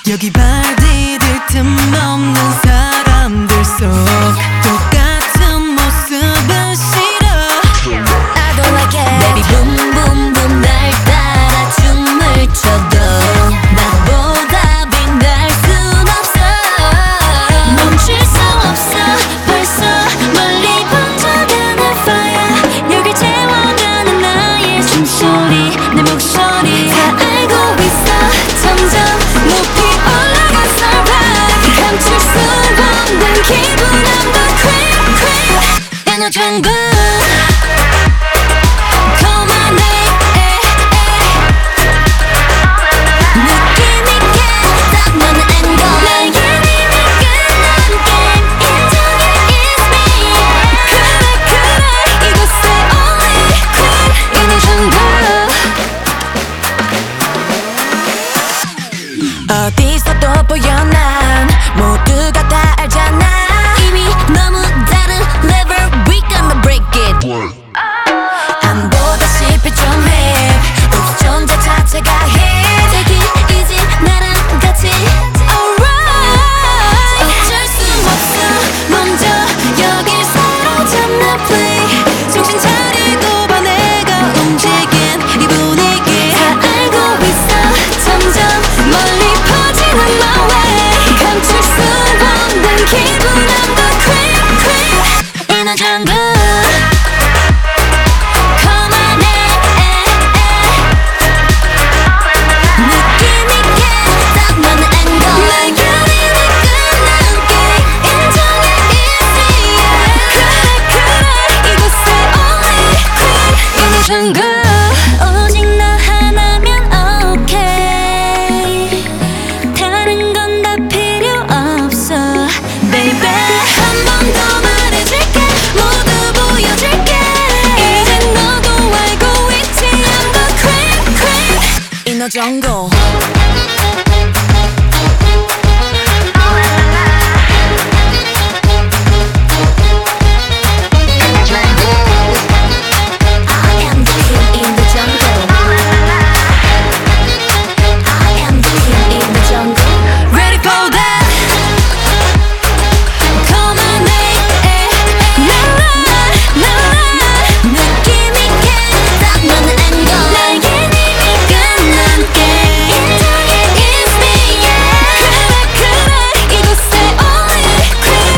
여기 발 디딜 틈 없는 사람들 속 똑같은 모습은 싫어. I don't like it. Baby boom boom boom 날 따라 춤을 춰도 나보다 빛날 순 없어. 멈출 수 없어. 벌써 멀리 번져가는 fire. 여길 채워가는 나의 숨소리, 내 목소리 다 알고 있어. 점점 높이 올라가서 봐. 감출 수 없는 기분함도 creep creep in the jungle. 어디서도 보여 난 모두가 다 알잖아. 이미 너무 다른 level we gonna break it. 안 보다시피 좀 해. 우리 존재 자체가 해. Take it easy 나랑 같이 Alright. 어쩔 수 없어. 먼저 여길 사로잡는 play. 정신 차리고 봐 내가 움직인 이 분위기 다 알고 있어. 점점 멀리 퍼지는 my way. 감출 수 없는 기분함도 creep creep in the jungle. 오직 너 하나면 오케이. 다른 건 다 필요 없어 baby. 한 번 더 말해줄게. 모두 보여줄게. 이제 너도 알고 있지. I'm the creep creep In the jungle.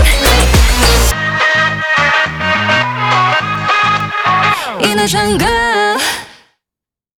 in the jungle.